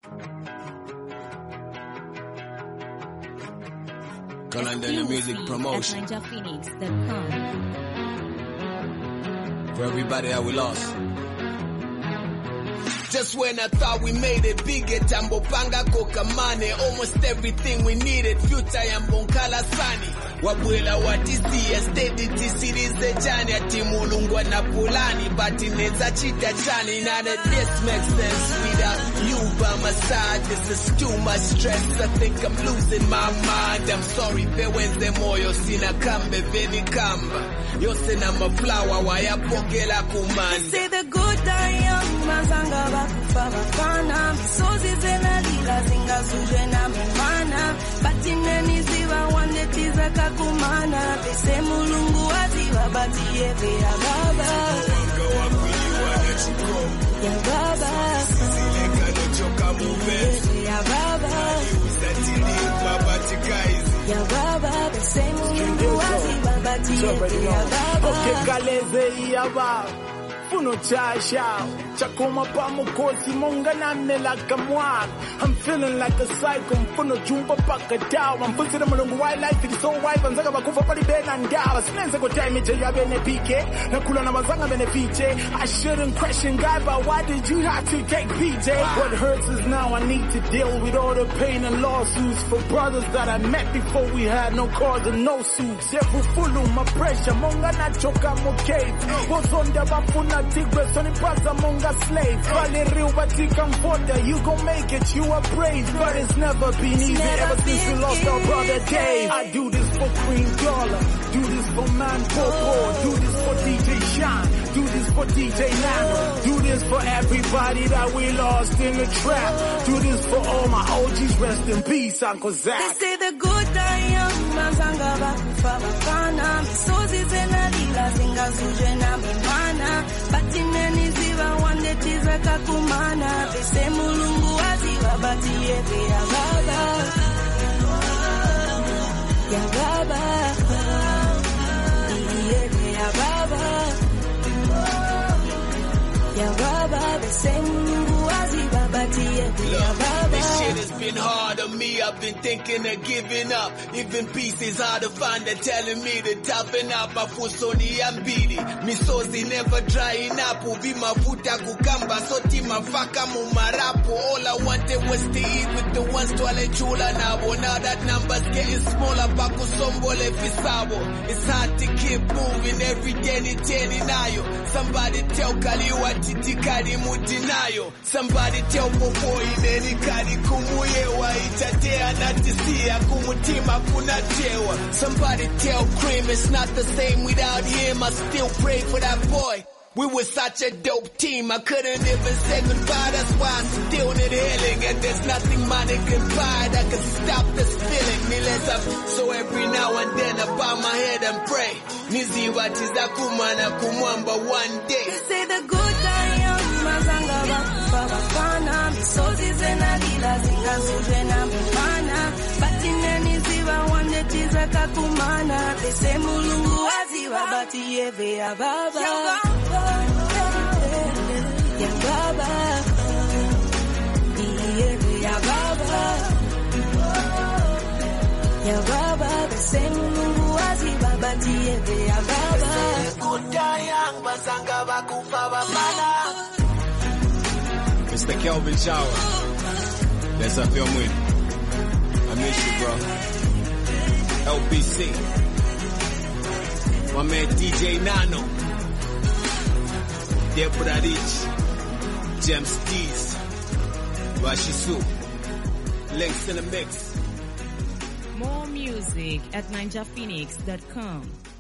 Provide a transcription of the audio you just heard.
London Music Promotion. At NinjaPhoenix.com. For everybody that we lost. Just when I thought we made it big, Tambo Panga Kokamane, almost everything we needed, future Yambonkala Sani. Wabwela watisi, steady series the jani, Timulungwa na Pulani, but in a chita chani, none of this makes sense without you by my side. This is too much stress, I think I'm losing my mind. I'm sorry, Pewenze moyo, sina kambe, veni kamba. Yosena ma flower, waya pokela kumanda. Say the good die young, mazanga bakufa bafana. Misozi zena lila, zinga suje na mimana. Batineni ziva, wande tiza kakumana. Pese mulungu waziva, bati yepe ya baba. Ya baba. Ya baba. Ya baba, pese mulungu waziva, bati yepe ya baba. Okay, kaleze ya baba. Funo chasha, chakoma pa mukosi monga na mela kamwan. I'm feeling like a psycho, funo jumpa paka down. I'm pushing the mulungu wildlife, it's so wild. Banzaga bakufa pali ben and down. Sinense ko time jaya bene PK, na kula na mazanga bene PJ. I shouldn't question God, but why did you have to take PJ? What hurts is now I need to deal with all the pain and lawsuits for brothers that I met before we had no cars and no suits. Every full my pressure, monga na choka mo cave. Was on the bafuna tigre, sonny pass among us slaves. Valerio Vatican Porter, you gon' make it, you are brave. But it's never been easy ever since we lost our brother Dave. I do this for Queen Dollar, do this for Man Popo, do this for DJ Shine, do this for DJ Nano, do this for everybody that we lost in the trap. Do this for all my OGs, rest in peace, Uncle Zach. They say the good die young, mazanga bakufa bafana. Misozi zena lila, zinga suje na mimana. Batineni ziva, wande tiza kakumana. Pese mulungu waziva, bati yepe ya baba. Ya baba. Yepe ya baba. Ya baba, pese mulungu waziva, bati yepe ya baba. This shit has been hard on me, I've been thinking of giving up. Even peace is hard to find, they're telling me to toughen up. Mafusoni ambili, misozi never drying up. Uvi mafuta kukamba, soti mafaka mumarapu. All I wanted was to eat with the ones to alechula nabo. Now that number's getting smaller, baku sombole fisabo. It's hard to keep moving, every day ni teni nayo. Somebody tell Kaliwa titikari mutinayo. Somebody tell Popo ineni kari kumuyewa. Itatea natisia kumutima kunatewa. Somebody tell Cream it's not the same without him. I still pray for that boy. We were such a dope team, I couldn't even say goodbye. That's why I still need healing. And there's nothing money can buy that can stop this feeling. So every now and then I bow my head and pray. Nizi watiza kumana kumwamba one day. They say the good die young, mazanga bakufa bafana. Misozi zena lila, zinga suje na mimana. Batineni ziva, wande tiza kakumana. Pese mulungu waziva, bati yepe ya baba. Ya baba. Yepe ya baba. Ya baba, pese mulungu waziva, bati yepe ya baba. Good day young, mazanga bakufa bafana. Mr. Kelvin Shower, that's up your win. I miss you, bro. LBC, my man DJ Nano, Deborah Rich, James Dees, Rashisu, links in the mix. More music at NinjaPhoenix.com.